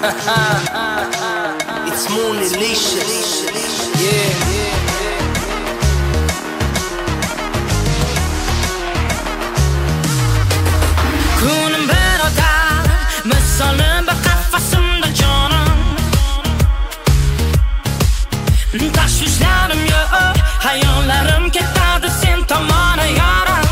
It's Moonlicious. Yeah. Kunim berodar, misolim bir qafasimda jonim. Tashvishlarim yo'q, hayollarim ketadi sen tomona yorim.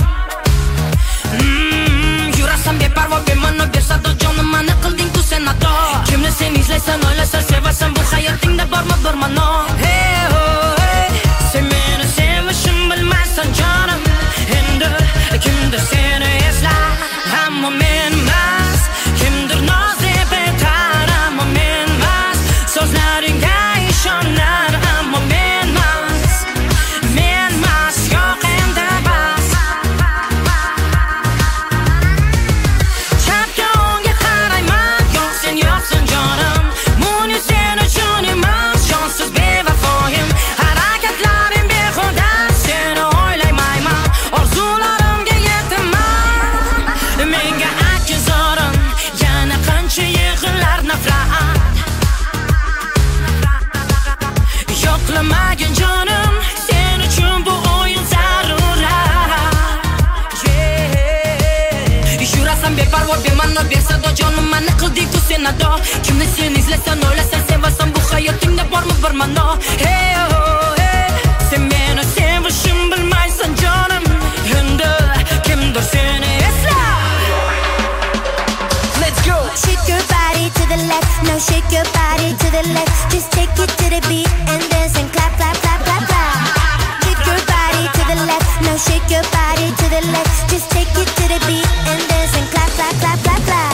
Yurasan beparvo bema'no bersado jonim, mani qilding tu sen ato. Kimni sen izlaysan, o'ylasan, sevasan, bu hayotingda bormi bir ma'no? Hey oh hey, sen meni sevishim bilmaysan jonim. Endi kimdir seni eslar, ammo men emas. Kimdir noz deb aytar, ammo men emas. So'zlaringga ishonar, ammo men emas. Men emas, yo'q endi bas. Chapga o'ngga qarayman, yo'q sen yo'qsan jonim. Muni sen uchun emas, jonsiz bevafoyim. Harakatlarim behuda, seni o'ylaymayman. Orzularimga yetaman. Menga akzorim, yana qancha yig'lar nafrat. Yo'qlamagin jonim, sen uchun bu o'yin zarurat. Yurasan beparvo bema'no bersado jonim, mani qilding tu sen ado. Kimni sen izlaysan, o'ylasan, sevasan, bu hayotingda bormi bir ma'no? Hey oh hey, sen meni sevishim bilmaysan jonim. Endi kimdir seni eslar. Let's go. Shake your body to the left, now shake your body to the left. Just take it to the beat and dance and clap, clap, clap, clap, clap. Shake your body to the left, now shake your body to the left. Just take it to the beat and dance and clap, clap, clap, clap, clap.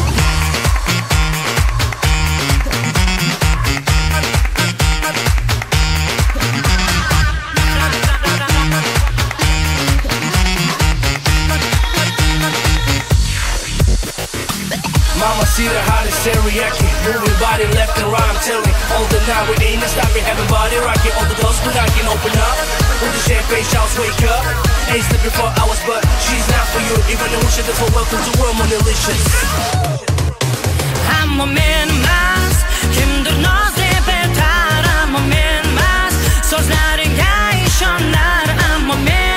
Mama see the hottest teriyaki, moving body left and right. I'm telling all the night we ain't stopping, having body rocking. All the doors we knocking, open up. With the champagne shouts, wake up. Ain't sleeping for hours, but she's not for you. Even though we should have for welcome to world Moonlicious. Ammo men emas, kimdir noz deb aytar, ammo men emas. So'zlaringga ishonar, ammo men